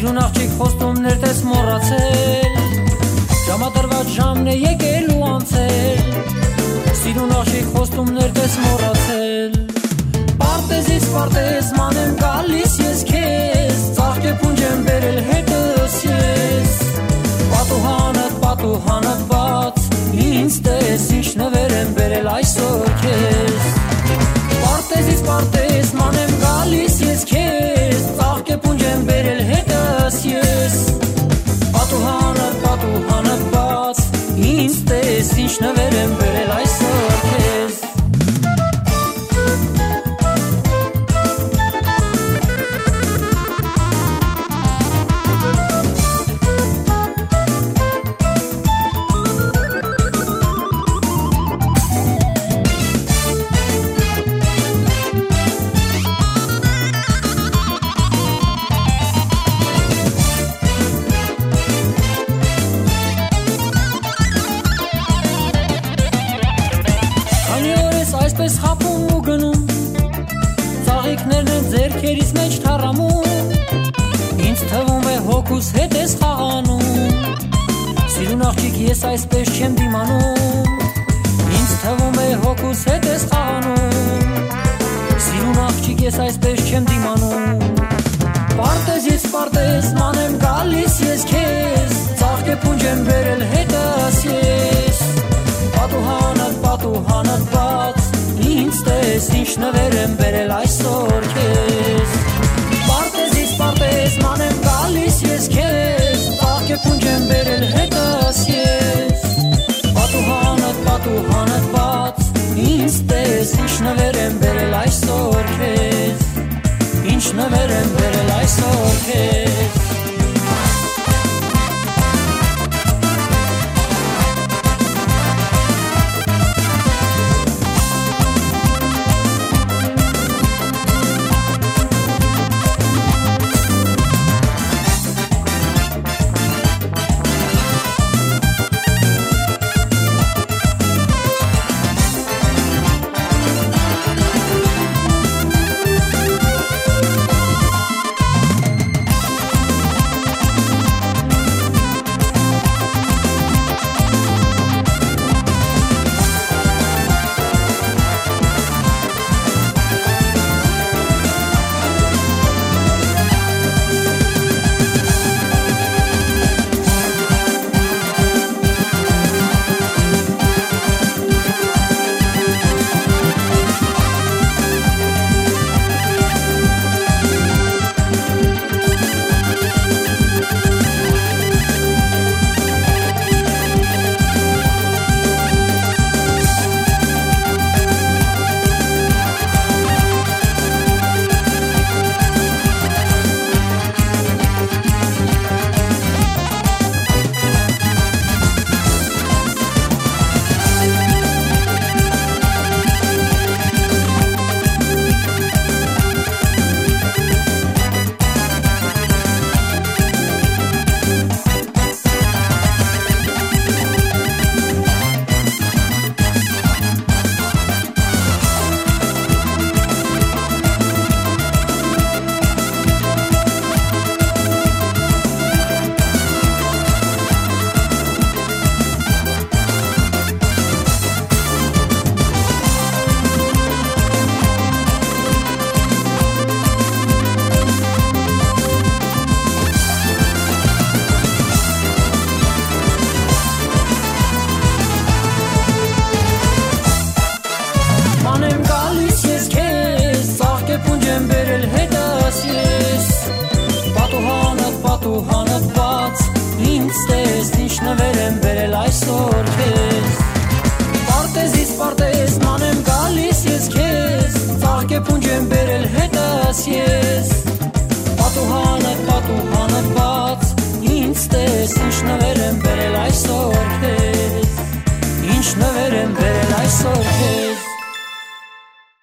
Սիրուն աղջիկ խոստումներ տես մոռացել, ժամադրված ժամն է եկելու անցել, սիրուն աղջիկ խոստումներ տես մոռացել, պարտեզից պարտեզ ման եմ գալիս ես քեզ, ծաղկ է փունջ եմ բերել հետս ես, պատուհանդ բաց, ինձ տես ինչ նվեր եմ բերել այսօր քեզ, պարտեզից պարտեզ ման եմ գալիս ես քեզ, ծաղկ է փունջ եմ բերել հետս ես, պատուհանդ բաց, ինձ տես ինչ նվեր եմ բերել այսօր քեզ. Այսպես խապում ու գնում, ծաղիկներն են ձերքերիս մեջ թառամում, ինձ թվում է հոգուս հետ ես խաղանում, սիրուն աղջիկ ես այսպես չեմ դիմանում, ինձ թվում է հոգուս հետ ես խաղանում, սիրուն աղջիկ ես այսպես չեմ դիմանում, պարտեզից պարտեզ ման եմ գալիս ես քեզ, ծաղկ է փունջ եմ բերել հետս ես, պատուհանդ բաց, ինձ տես ինչ նվեր եմ բերել այսօր քեզ, պարտեզից պարտեզ ման եմ գալիս ես քեզ, ծաղկ է փունջ եմ բերել հետս ես, պատուհանդ բաց, ինձ տես ինչ նվեր եմ բերել այսօր քեզ, ինչ նվեր եմ բերել այսօր քեզ. Պատուհանդ բաց, ինձ տես ինչ նվեր եմ բերել այսօր քեզ, պարտեզից պարտեզ ման եմ գալիս ես քեզ, ծաղկ է փունջ եմ բերել հետս ես, պատուհանդ բաց, ինձ տես ինչ նվեր եմ բերել այսօր քեզ, ինչ նվեր եմ բերել այսօր քեզ.